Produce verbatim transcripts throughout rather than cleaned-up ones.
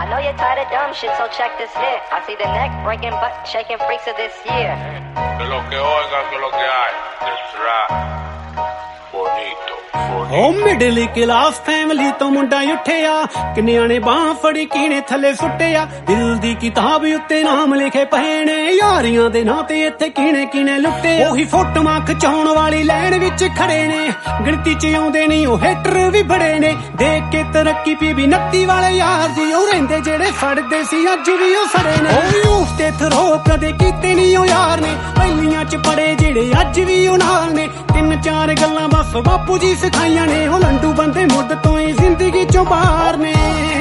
I know you're tired of dumb shit, so check this here. I see the neck breaking, butt shaking freaks of this year. Que lo que oiga, que lo que hay. This rap. Bonito. ਓ middle class family ਤੋਂ ਮੁੰਡਾ ਉੱਠਿਆ, ਕਿੰਨਿਆਂ ਨੇ ਬਾਹ ਫੜੀ ਕੀਨੇ ਥੱਲੇ ਸੁੱਟਿਆ। ਦਿਲ ਦੀ ਕਿਤਾਬ ਉੱਤੇ ਨਾਮ ਲਿਖੇ ਪਏ ਨੇ, ਯਾਰੀਆਂ ਦੇ ਨਾਂ ਤੇ ਇੱਥੇ ਕੀਨੇ ਕੀਨੇ ਲੁੱਟੇ। ਉਹੀ ਫੋਟੋਆਂ ਖਿਚਾਉਣ ਵਾਲੀ ਲਾਈਨ ਵਿੱਚ ਖੜੇ ਨੇ, ਗਿਣਤੀ ਚ ਆਉਂਦੇ ਨਹੀਂ ਉਹ ਹੇਟਰ ਵੀ ਬੜੇ ਨੇ। ਦੇਖ ਕੇ ਤਰੱਕੀ ਪੀ ਵੀ ਨੱਤੀ ਵਾਲੇ ਯਾਰ ਦੀ, ਉਹ ਰਹਿੰਦੇ ਜਿਹੜੇ ਫੜਦੇ ਸੀ ਅੱਜ ਵੀ ਉਹ ਸੜੇ ਨੇ। ਉਹ ਯੂਥ ਤੇ ਥਰੋ ਕਦੇ ਕੀਤੇ ਨਹੀਂ ਉਹ ਯਾਰ ਨੇ, ਪਹਿਲੀਆਂ ਚ ਪੜੇ ਜਿਹੜੇ ਅੱਜ ਵੀ ਉਹ ਨਾਲ ਨੇ। ਤਿੰਨ ਚਾਰ ਗੱਲਾਂ ਬਸ ਬਾਪੂ ਜੀ ਸਿਖਾਈਆਂ ਨੇ, ਉਹ ਲੰਡੂ ਬੰਦੇ ਮੁੱਢ ਤੋਂ ਹੀ ਜ਼ਿੰਦਗੀ ਚੋਂ ਬਾਹਰ ਨੇ।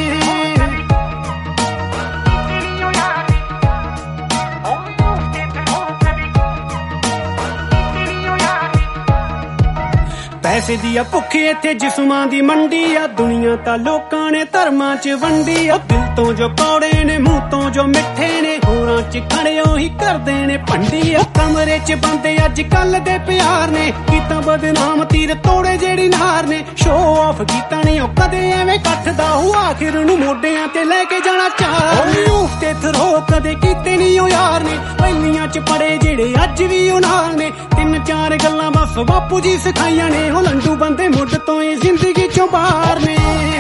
ਪੈਸੇ ਦੀ ਆ ਭੁੱਖ ਇੱਥੇ ਜਿਸਮਾਂ ਦੀ ਮੰਡੀ ਆ, ਦੁਨੀਆ ਤਾਂ ਲੋਕਾਂ ਨੇ ਧਰਮਾਂ ਚ ਵੰਡੀ ਆ। ਦਿਲ ਤੋਂ ਜੋ ਕੌੜੇ ਨੇ, ਮੂੰਹ ਤੋਂ ਜੋ ਮਿੱਠੇ ਨੇ, ਹੋਰਾਂ ਚ ਖੜੇ ਉਹੀ ਕਰਦੇ ਨੇ ਭੰਡੀ ਆ। ਕਮਰੇ ਚ ਬੰਦੇ ਅੱਜ ਕੱਲ ਦੇ ਪਿਆਰ ਨੇ, ਕੀਤਾ ਬਦਨਾਮ ਤੀਰ ਤੋੜੇ ਜਿਹੜੀ ਨਾਰ ਨੇ। ਸ਼ੋਅ ਆਫ ਕੀਤਾ ਨਹੀਂ ਉਹ ਕਦੇ ਐਵੇਂ ਕੱਟਦਾ, ਉਹ ਆਖਿਰ ਨੂੰ ਮੋਢਿਆਂ ਤੇ ਲੈ ਕੇ ਜਾਣਾ ਚਾਹ। ਯੂਥ ਤੇ ਥਰੋ ਕਦੇ ਕੀਤੇ ਨਹੀਂ ਉਹ ਯਾਰ ਨੇ, ਪਹਿਲੀਆਂ ਚ ਪੜੇ ਜਿਹੜੇ ਅੱਜ ਵੀ ਉਹ ਨਾਲ ਨੇ। ਤਿੰਨ ਚਾਰ ਗੱਲਾਂ ਬਸ ਬਾਪੂ ਜੀ ਸਿਖਾਈਆਂ ਨੇ, ਉਹ ਲੰਡੂ ਬੰਦੇ ਮੁੱਢ ਤੋਂ ਹੀ ਜ਼ਿੰਦਗੀ ਚੋਂ ਬਾਹਰ ਨੇ।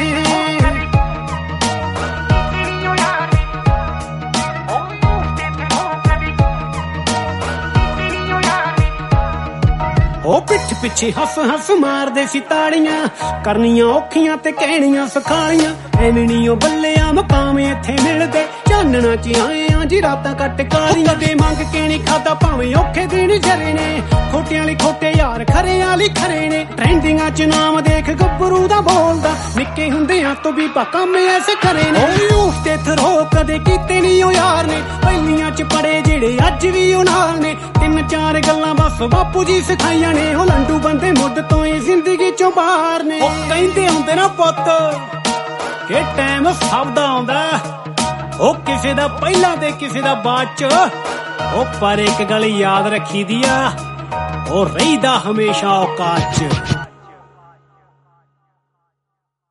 ਉਹ ਪਿੱਠ ਪਿੱਛੇ ਹੱਸ ਹੱਸ ਮਾਰਦੇ ਸੀ ਤਾੜੀਆਂ, ਕਰਨੀਆਂ ਔਖੀਆਂ ਤੇ ਕਹਿਣੀਆਂ ਸਖਾਲੀਆਂ। ਐਵੇਂ ਨੀ ਉਹ ਬੱਲਿਆ ਮਕਾਮ ਇੱਥੇ ਮਿਲਦੇ, ਚਾਨਣਾ ਚ ਆਏ ਆ ਜੀ ਰਾਤਾਂ ਕੱਟ ਕਾਲੀਆਂ। ਕਦੇ ਮੰਗ ਕੇ ਨੀ ਖਾਦਾ ਭਾਵੇਂ ਔਖੇ ਦਿਨ ਜਰੇ ਨੇ, ਖੋਟਿਆਂ ਲਈ ਖੋਟੇ ਯਾਰ ਖਰਿਆਂ ਲਈ ਖਰੇ ਨੇ। ਟ੍ਰੈਂਡਿੰਗਾਂ ਚ ਨਾਮ ਦੇਖ ਗੱਭਰੂ ਦਾ ਬੋਲਦਾ, ਨਿੱਕੇ ਹੁੰਦਿਆਂ ਤੋਂ ਵੀ ਕੰਮ ਐਸੇ ਖਰੇ ਨੇ। ਯੂਥ ਤੇ ਥਰੋ ਕਦੇ ਕੀਤੇ ਨੀ ਉਹ ਯਾਰ ਨੇ, ਪਹਿਲੀਆਂ ਚ ਪੜੇ ਜਿਹੜੇ ਅੱਜ ਵੀ ਉਹ ਨਾਲ ਨੇ। ਤਿੰਨ ਚਾਰ ਗੱਲਾਂ ਬਸ ਬਾਪੂ ਜੀ ਸਿਖਾਈਆਂ ਨੇ, ਉਹ ਲੰਡੂ ਬੰਦੇ ਮੁੱਢ ਤੋਂ ਹੀ ਜ਼ਿੰਦਗੀ ਚੋਂ ਬਾਹਰ ਨੇ। ਉਹ ਕਹਿੰਦੇ ਹੁੰਦੇ ਨਾ ਪੁੱਤ ਕਿ ਟਾਈਮ ਸਭ ਦਾ ਆਉਂਦਾ, ਉਹ ਕਿਸੇ ਦਾ ਪਹਿਲਾਂ ਤੇ ਕਿਸੇ ਦਾ ਬਾਅਦ ਚ। ਉਹ ਪਰ ਇੱਕ ਗੱਲ ਯਾਦ ਰੱਖੀ ਦੀ ਆ, ਉਹ ਰਹਿਦਾ ਹਮੇਸ਼ਾ ਔਕਾਤ ਚ।